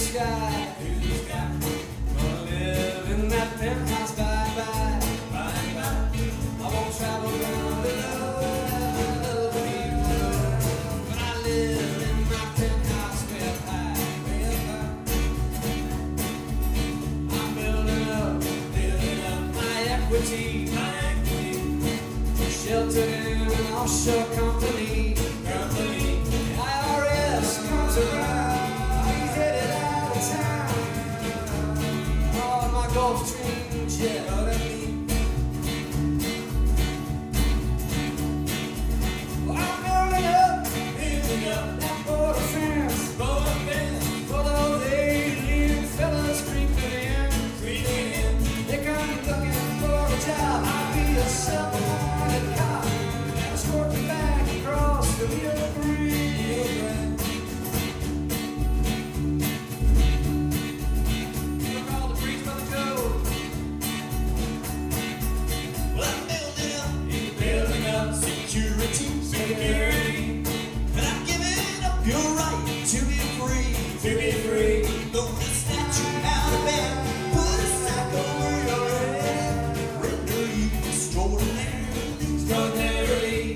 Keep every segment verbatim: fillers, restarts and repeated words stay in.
sky. Gonna live in that penthouse by and by. I won't travel around the world, but I live in my penthouse way up high. I'm building up, building up my equity, my equity. Sheltered in an offshore company. company. The I R S comes around, he's headed out of town. On my Gulfstream jet. Security, security, and I'm giving up your right to be free, to be free. Don't snatch you out of bed, put a sack over your head, render you extraordinarily, extraordinarily.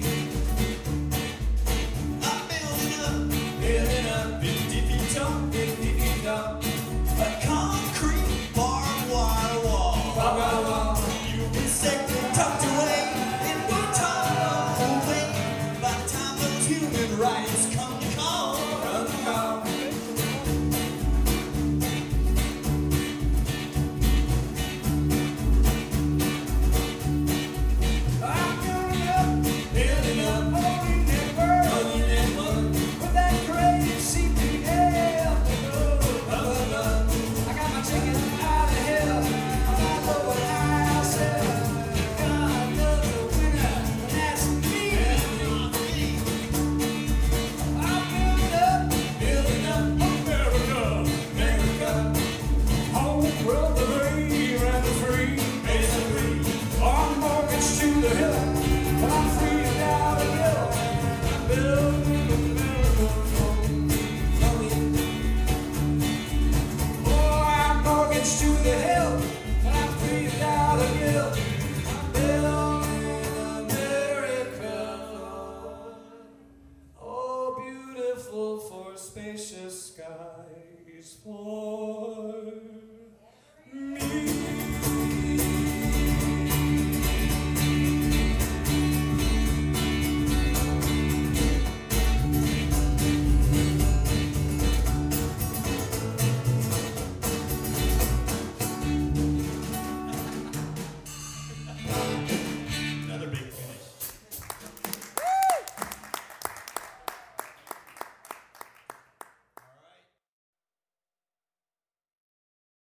I'm building up, building up, fifty feet tall, fifty feet tall, a concrete barbed wire wall, barbed wire wall. You'll be safe and tucked away. Human rights come to call, come to call. I'm building up, building up, holding that word, holding that word, with that great C P A up above, up above. I got my ticket out of hell, I'm all over the I S L. God loves a winner, and that's me. For spacious skies, for